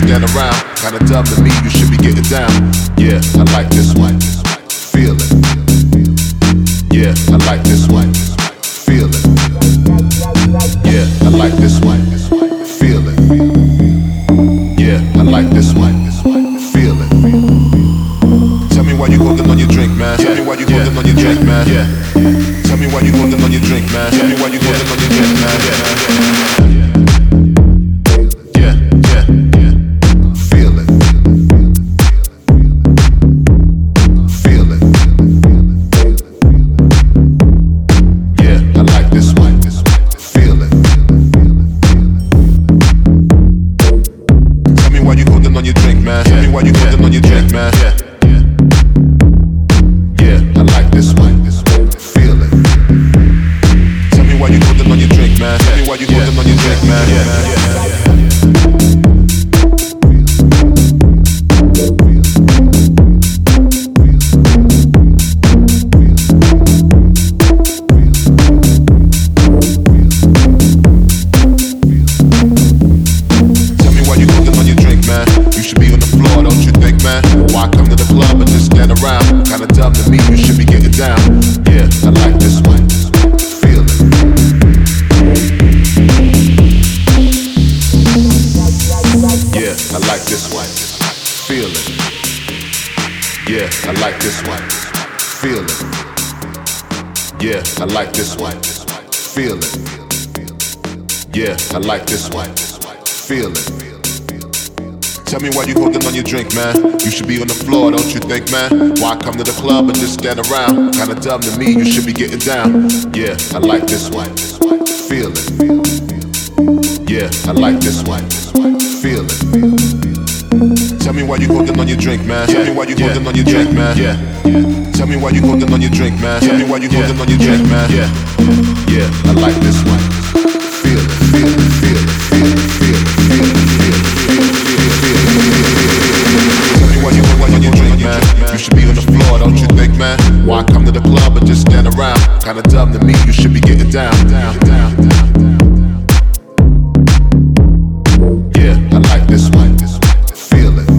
stand around. Kinda dumb to me, you should be getting down. Yeah, I like this one. Feel it. Yeah, I like this one. Feel it. Yeah, I like this one. Feel it. Yeah, I like this one. Feel it. Tell me why you holding on your drink, man. Tell me why you holding on your drink, man. Tell me why you holding on your drink, man. Tell me why you holding on your drink, man. Tell me why you holding on your drink, man. You should be on the floor, don't you think, man? Why come to the club and just stand around? Kinda dumb to me, you should be getting down. Yeah, I like this one. Feel it. Yeah, I like this one. Feel it. Tell me why you holding on your drink, man. Tell me why you holding on your drink, man. Tell me why you holding on your drink, man. Tell me why you holding on your drink, man. Yeah, I like this one. Feel it, feel it, feel it, feel it, feel it, feel it, feel it, feel it, feel it. Tell me why you holding on your drink, man. You should be on the floor, don't you think, man? Why come to the club and just stand around? Kinda dumb to me, you should be getting down. Yeah, I like this one. Feel it.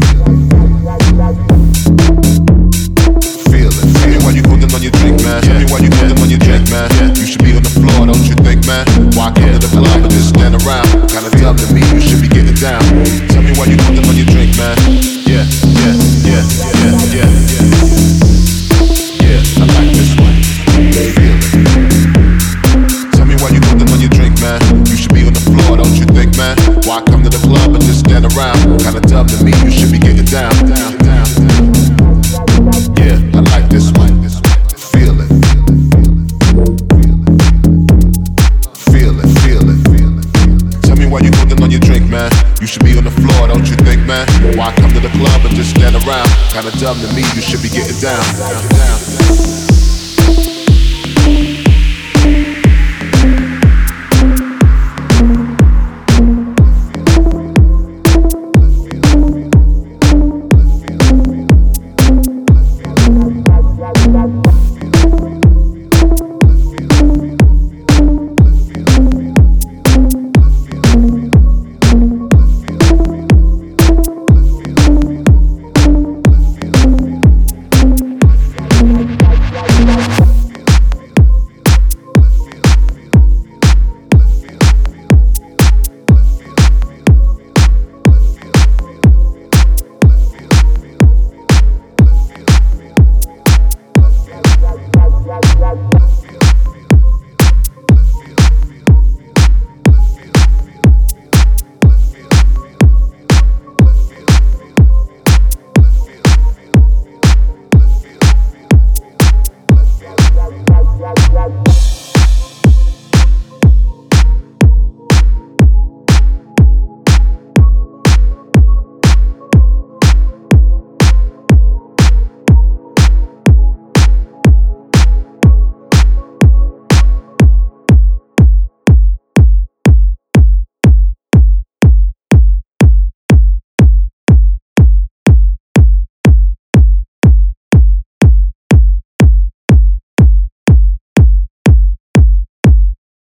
Feel it. Tell me why you holding on your drink, man. Tell me why you holding on your drink, man. You should be on the floor, don't you think, man? Why come to the club and just stand around? Kinda dumb to me, you should be getting down. Tell me why you holding on your drink, man. Yeah, I like this one. Feel it. Tell me why you holding on your drink, man. You should be on the floor, don't you think, man? Why come to the club and just stand around? Kinda dumb to me, you should be getting down. Yeah, I like this one. Feel it. Feel it, feel it. Tell me why you holding on your drink, man. You should be on the floor, don't you think, man? Why come to the club and just stand around? Kinda dumb to me, you should be getting down.